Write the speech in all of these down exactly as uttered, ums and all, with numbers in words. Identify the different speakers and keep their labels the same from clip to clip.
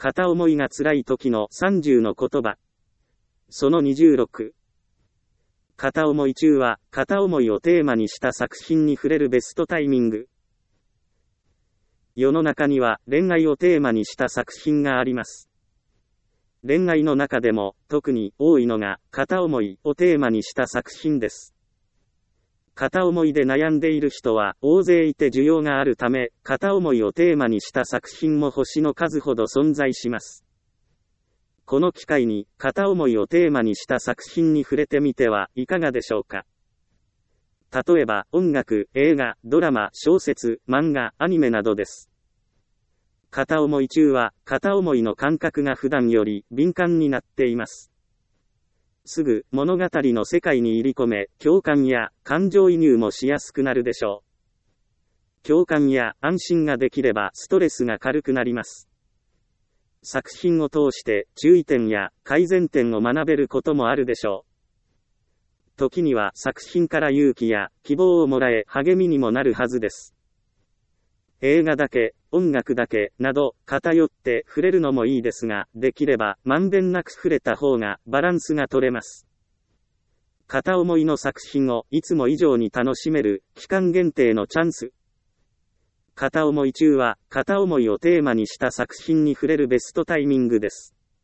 Speaker 1: 片思いが辛い時のさんじゅうの言葉。そのにじゅうろく。片思い中は、片思いをテーマにした作品に触れるベストタイミング。世の中には、恋愛をテーマにした作品があります。恋愛の中でも、特に多いのが、片思いをテーマにした作品です。片思いで悩んでいる人は大勢いて需要があるため、片思いをテーマにした作品も星の数ほど存在します。この機会に、片思いをテーマにした作品に触れてみてはいかがでしょうか。例えば、音楽、映画、ドラマ、小説、漫画、アニメなどです。片思い中は、片思いの感覚が普段より敏感になっています。すぐ物語の世界に入り込め、共感や感情移入もしやすくなるでしょう。共感や安心ができればストレスが軽くなります。作品を通して注意点や改善点を学べることもあるでしょう。時には作品から勇気や希望をもらえ励みにもなるはずです。映画だけ、音楽だけ、など、偏って触れるのもいいですが、できれば、まんべんなく触れた方が、バランスが取れます。片思いの作品を、いつも以上に楽しめる、期間限定のチャンス。片思い中は、片思いをテーマにした作品に触れるベストタイミングです。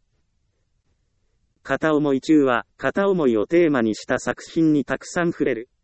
Speaker 1: 片思い中は、片思いをテーマにした作品にたくさん触れる。